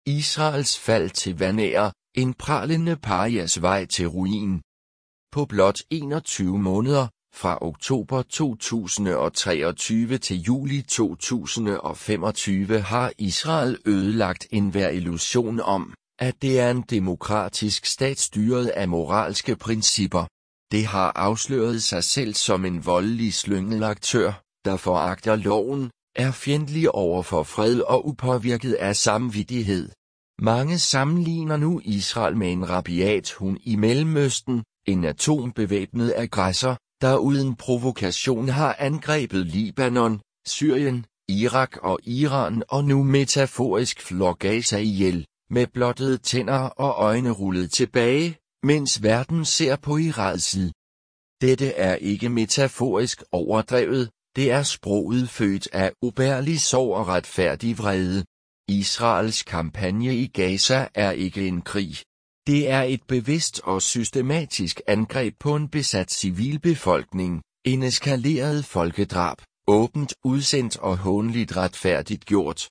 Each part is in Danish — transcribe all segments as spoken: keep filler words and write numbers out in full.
Israels fald til vanære, en pralende parias vej til ruin. På blot enogtyve måneder, fra oktober to tusind og treogtyve til juli to tusind og femogtyve har Israel ødelagt enhver illusion om, at det er en demokratisk stat styret af moralske principper. Det har afsløret sig selv som en voldelig slyngelaktør, der foragter loven, er fjendtlig over for fred og upåvirket af samvittighed. Mange sammenligner nu Israel med en rabiat hund i Mellemøsten, en atombevæbnet aggressor, der uden provokation har angrebet Libanon, Syrien, Irak og Iran og nu metaforisk flår Gaza ihjel, med blottede tænder og øjne rullet tilbage, mens verden ser på i rædsel. Dette er ikke metaforisk overdrevet, det er sproget født af ubærlig sorg og retfærdig vrede. Israels kampagne i Gaza er ikke en krig. Det er et bevidst og systematisk angreb på en besat civilbefolkning, en eskaleret folkedrab, åbent udsendt og hånligt retfærdigt gjort.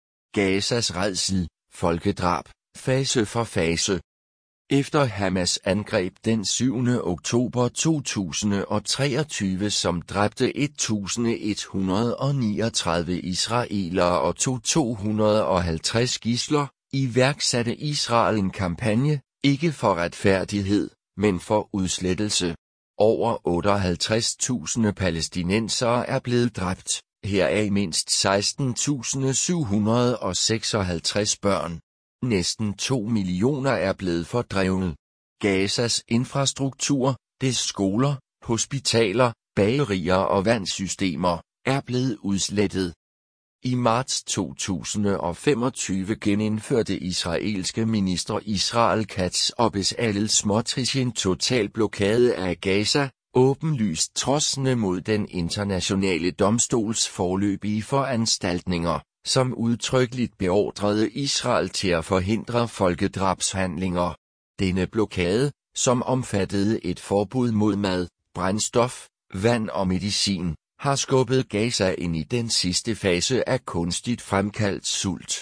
Gazas rædsel, folkedrab, fase for fase. Efter Hamas angreb den syvende oktober to tusind og treogtyve, som dræbte et tusind et hundrede og niogtredive israelere og tog to hundrede og halvtreds gidsler, iværksatte Israel en kampagne, ikke for retfærdighed, men for udslettelse. Over otteoghalvtreds tusind palæstinensere er blevet dræbt, heraf mindst seksten tusind syv hundrede og seksoghalvtreds børn. Næsten to millioner er blevet fordrevnet. Gazas infrastruktur, dets skoler, hospitaler, bagerier og vandsystemer, er blevet udslettet. I marts to tusind og femogtyve genindførte israelske minister Israel Katz og Bezalel Smotrich en total blokade af Gaza, åbenlyst trodsende mod den internationale domstols foreløbige foranstaltninger, som udtrykkeligt beordrede Israel til at forhindre folkedrabshandlinger. Denne blokade, som omfattede et forbud mod mad, brændstof, vand og medicin, har skubbet Gaza ind i den sidste fase af kunstigt fremkaldt sult.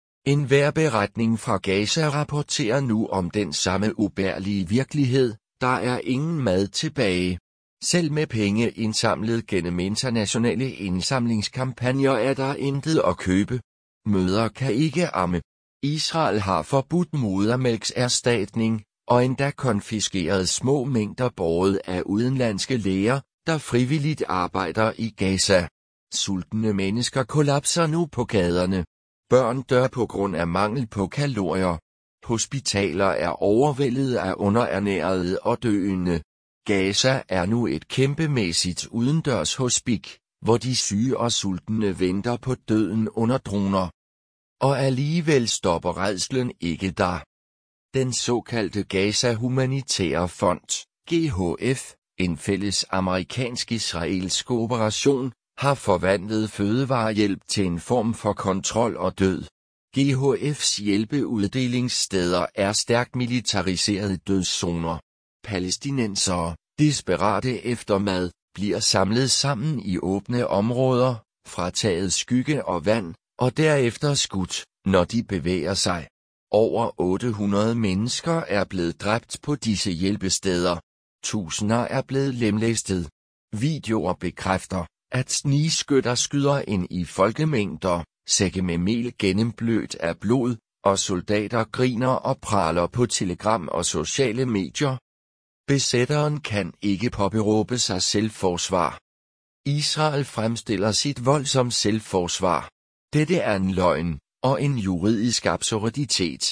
En vejrberetning fra Gaza rapporterer nu om den samme ubærlige virkelighed, der er ingen mad tilbage. Selv med penge indsamlet gennem internationale indsamlingskampagner er der intet at købe. Mødre kan ikke amme. Israel har forbudt modermælkserstatning, og endda konfiskeret små mængder båret af udenlandske læger, der frivilligt arbejder i Gaza. Sultne mennesker kollapser nu på gaderne. Børn dør på grund af mangel på kalorier. Hospitaler er overvældet af underernærede og døende. Gaza er nu et kæmpemæssigt udendørs hospik, hvor de syge og sultne venter på døden under droner. Og alligevel stopper rædslen ikke der. Den såkaldte Gaza Humanitære Fond, G H F, en fælles amerikansk-israelsk operation, har forvandlet fødevarehjælp til en form for kontrol og død. G H F's hjælpeuddelingssteder er stærkt militariserede dødszoner. Palæstinensere, desperate efter mad, bliver samlet sammen i åbne områder, frataget skygge og vand, og derefter skudt, når de bevæger sig. Over otte hundrede mennesker er blevet dræbt på disse hjælpesteder. Tusinder er blevet lemlæstet. Videoer bekræfter, at snigskytter skyder ind i folkemængder, sække med mel gennemblødt af blod, og soldater griner og praler på telegram og sociale medier. Besætteren kan ikke påberåbe sig selvforsvar. Israel fremstiller sit vold som selvforsvar. Dette er en løgn, og en juridisk absurditet.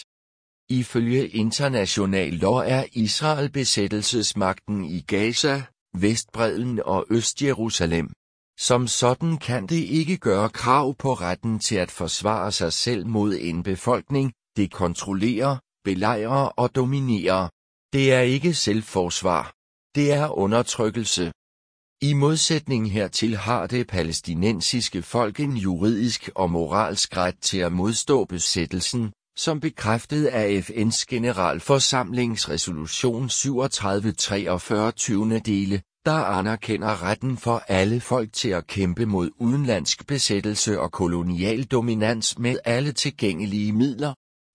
Ifølge international lov er Israel besættelsesmagten i Gaza, Vestbredden og Østjerusalem. Som sådan kan det ikke gøre krav på retten til at forsvare sig selv mod en befolkning, det kontrollerer, belejrer og dominerer. Det er ikke selvforsvar. Det er undertrykkelse. I modsætning hertil har det palæstinensiske folk en juridisk og moralsk ret til at modstå besættelsen, som bekræftet af F N's Generalforsamlings resolution syvogtredive treogfyrre tyvende dele, der anerkender retten for alle folk til at kæmpe mod udenlandsk besættelse og kolonial dominans med alle tilgængelige midler.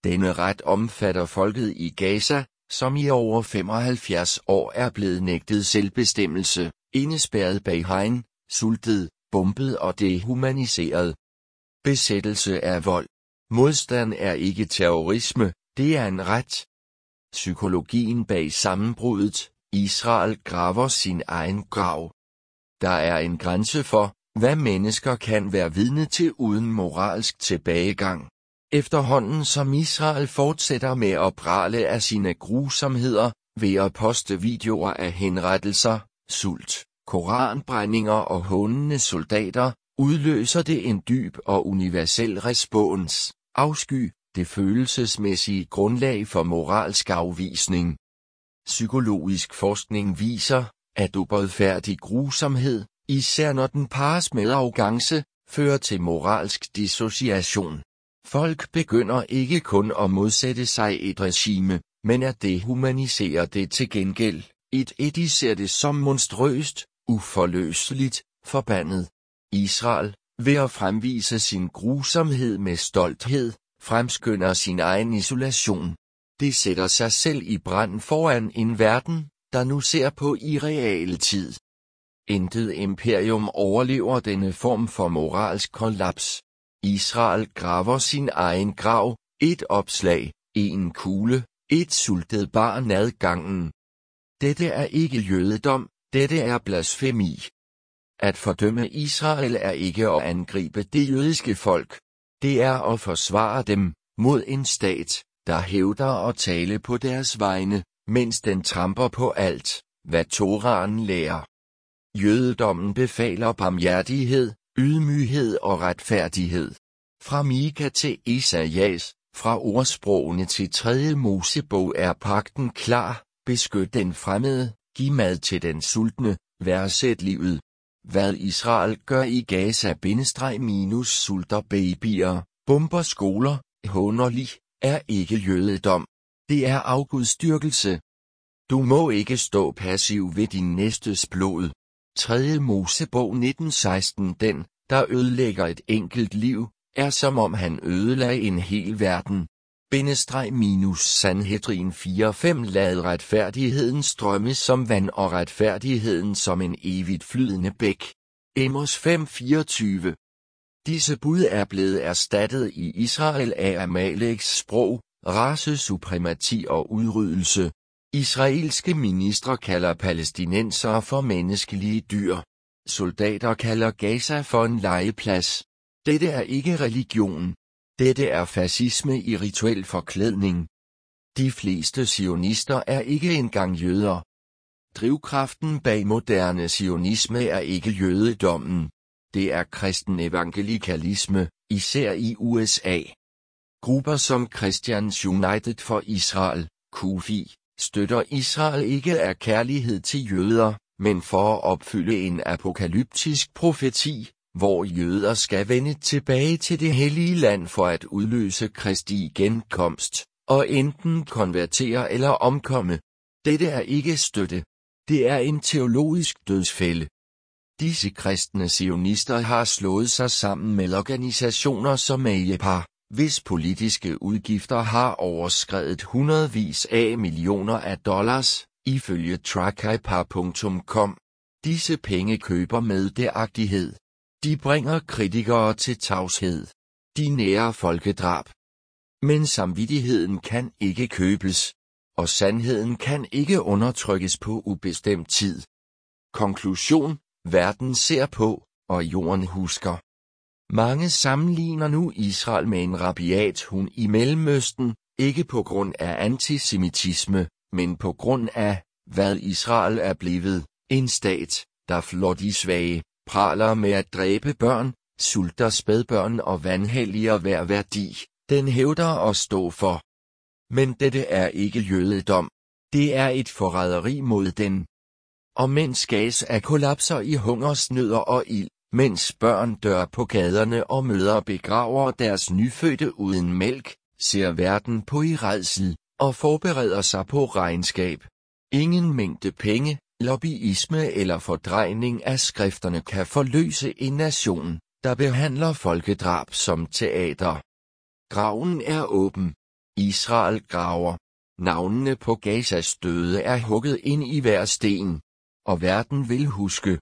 Denne ret omfatter folket i Gaza, som i over femoghalvfjerds år er blevet nægtet selvbestemmelse, indespærret bag hegn, sultet, bombet og dehumaniseret. Besættelse er vold. Modstand er ikke terrorisme, det er en ret. Psykologien bag sammenbruddet. Israel graver sin egen grav. Der er en grænse for, hvad mennesker kan være vidne til uden moralsk tilbagegang. Efterhånden som Israel fortsætter med at prale af sine grusomheder, ved at poste videoer af henrettelser, sult, koranbrændinger og hånende soldater, udløser det en dyb og universel respons, afsky, det følelsesmæssige grundlag for moralsk afvisning. Psykologisk forskning viser, at ubådfærdig grusomhed, især når den pares med arrogance, fører til moralsk dissociation. Folk begynder ikke kun at modsætte sig et regime, men at dehumanisere det til gengæld. Et et de ser det som monstrøst, uforløseligt, forbandet. Israel, ved at fremvise sin grusomhed med stolthed, fremskynder sin egen isolation. Det sætter sig selv i brand foran en verden, der nu ser på i realtid. Intet imperium overlever denne form for moralsk kollaps. Israel graver sin egen grav, et opslag, en kugle, et sultet barn ad gangen. Dette er ikke jødedom, dette er blasfemi. At fordømme Israel er ikke at angribe det jødiske folk. Det er at forsvare dem mod en stat, der hævder at tale på deres vegne, mens den tramper på alt, hvad Torahen lærer. Jødedommen befaler barmhjertighed, ydmyghed og retfærdighed. Fra Mika til Esajas, fra ordsprogene til tredje Mosebog er pagten klar, beskyt den fremmede, giv mad til den sultne, værdsæt livet. Hvad Israel gør i Gaza bindestreg sulter babyer, bomber skoler, hånerlig, er ikke jødedom. Det er afgudstyrkelse. Du må ikke stå passiv ved din næstes blod. tredje Mosebog nitten seksten Den, der ødelægger et enkelt liv, er som om han ødelagde en hel verden. Bindestreg minus Sanhedrin fire fem Lad retfærdigheden strømme som vand og retfærdigheden som en evigt flydende bæk. Amos fem fireogtyve. Disse bud er blevet erstattet i Israel af Amaleks sprog, racesupremati og udryddelse. Israelske ministre kalder palæstinensere for menneskelige dyr. Soldater kalder Gaza for en legeplads. Dette er ikke religion. Dette er fascisme i rituel forklædning. De fleste zionister er ikke engang jøder. Drivkraften bag moderne zionisme er ikke jødedommen. Det er kristen evangelikalisme, især i U S A. Grupper som Christians United for Israel, Q F I, støtter Israel ikke af kærlighed til jøder, men for at opfylde en apokalyptisk profeti, hvor jøder skal vende tilbage til det hellige land for at udløse Kristi genkomst, og enten konvertere eller omkomme. Dette er ikke støtte. Det er en teologisk dødsfælde. Disse kristne zionister har slået sig sammen med organisationer som Ayepar, hvis politiske udgifter har overskredet hundredvis af millioner af dollars, ifølge trackaypar punktum com. Disse penge køber meddelagtighed. De bringer kritikere til tavshed. De nærer folkedrab. Men samvittigheden kan ikke købes, og sandheden kan ikke undertrykkes på ubestemt tid. Konklusion: verden ser på, og jorden husker. Mange sammenligner nu Israel med en rabiat hund i Mellemøsten, ikke på grund af antisemitisme, men på grund af, hvad Israel er blevet, en stat, der flår de svage, praler med at dræbe børn, sulter spædbørn og vanhelliger hver værdi, den hævder at stå for. Men dette er ikke jødedom. Det er et forræderi mod den. Og mens Gaza kollapser i hungersnød og ild, mens børn dør på gaderne og mødre begraver deres nyfødte uden mælk, ser verden på i rædsel, og forbereder sig på regnskab. Ingen mængde penge, lobbyisme eller fordrejning af skrifterne kan forløse en nation, der behandler folkedrab som teater. Graven er åben. Israel graver. Navnene på Gazas døde er hugget ind i hver sten. Og verden vil huske,